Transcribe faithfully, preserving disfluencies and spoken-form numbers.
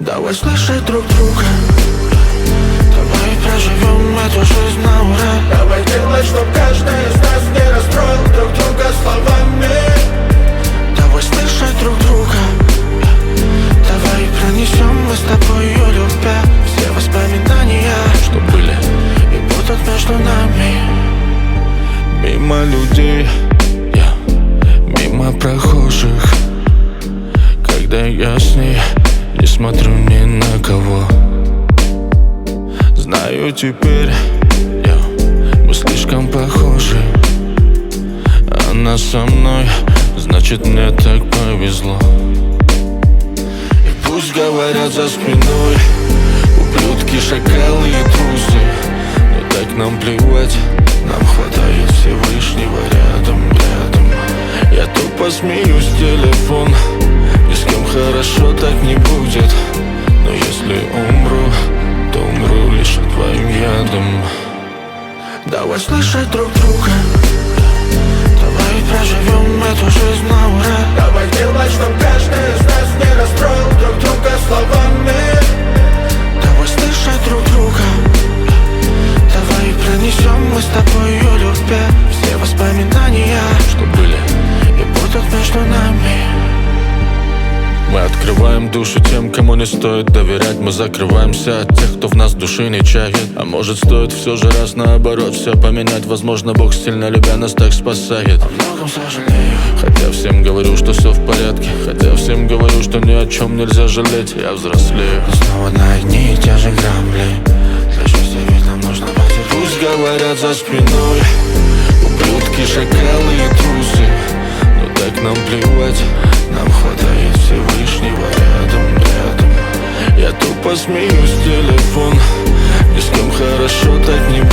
Давай слышать друг друга, давай проживем эту жизнь на ура. Давай делать, чтоб каждый из нас не расстроил друг друга словами. Давай слышать друг друга, давай пронесем мы с тобой ее любя все воспоминания, что были и будут между нами. Мимо людей, yeah, мимо прохожих, когда я с ней не смотрю ни на кого. Знаю теперь, yeah, мы слишком похожи. Она со мной, значит мне так повезло. И пусть говорят за спиной ублюдки, шакалы и трусы, но так нам плевать, нам хватает Всевышнего рядом, рядом. Я тупо смеюсь в телефон, ни с кем хорошо так не будет. Но если умру, то умру лишь твоим ядом. Давай слышать друг друга, давай проживем эту жизнь на ура. Давай делать, чтоб каждый из нас не расстроил друг друга словами. Давай слышать друг друга, давай пронесем мы с тобой ее любя все воспоминания, что были и будут между нами. Мы открываем душу тем, кому не стоит доверять. Мы закрываемся от тех, кто в нас души не чает. А может стоит все же раз наоборот все поменять. Возможно Бог, сильно любя нас, так спасает. О многом сожалею, хотя всем говорю, что все в порядке. Хотя всем говорю, что ни о чем нельзя жалеть. Я взрослею, но снова на одни и те же грабли. Для счастья ведь нам нужно потерпеть. Пусть говорят за спиной ублюдки, шакалы и трусы, но так нам плевать, нам хватает Всевышнего рядом, рядом. Я тупо смеюсь в телефон, ни с кем хорошо так не